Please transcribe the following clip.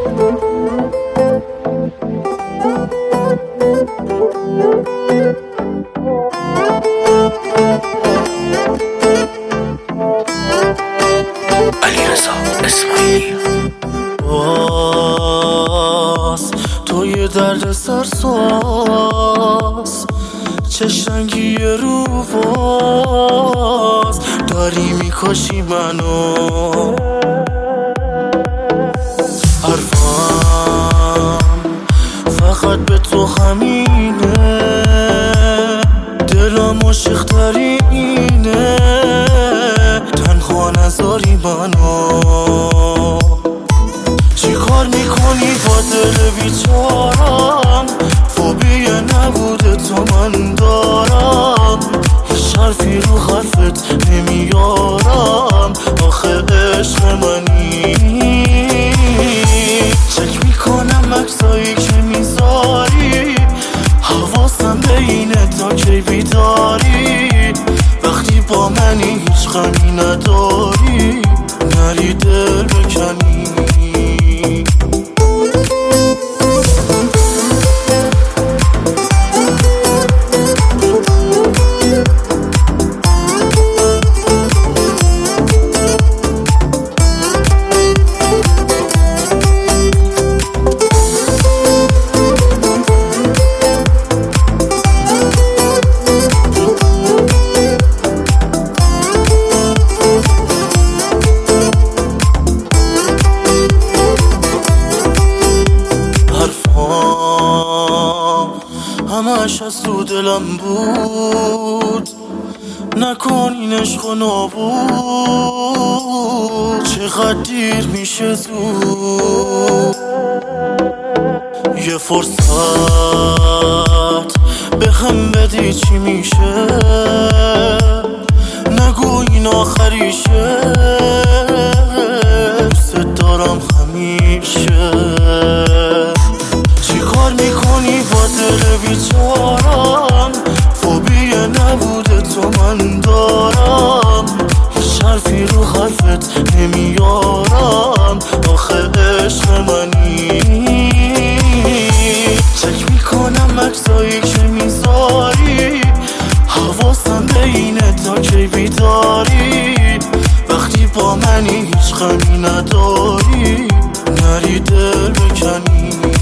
علیرضا اسماعیلی. باز تو یه درد سرساز، چش رنگی رو باز داری میکشی منو. حرفم فقط به تو همینه، دلم عاشق ترینه، تنها نذاری منو. چی کار میکنی با دل بیچارم؟ فوبی نبوده تو من دارم، هیچ حرفی رو حرفت نمیارم، آخه عشق منی. چک میکنم عکسایی که میذاری، حواسم به اینه تا کی بیداری، وقتی با منی هیچ غمی نداری، نری دل بکنی. همش از تو دلم بود، نکن این عشق و نابود، چقدر دیر میشه زود. یه فرصت به هم بدی چی میشه، نگو این آخریشه، دوست دارم همیشه. چی کار میکنی با دل بیچارم؟ فوبی نبوده تو من دارم، هیچ حرفی رو حرفت نمیارم، آخه عشق منی. چک میکنم عکسایی که میذاری، حواسم به اینه تا کی بیداری، وقتی با منی هیچ غمی نداری، نری دل بکنی.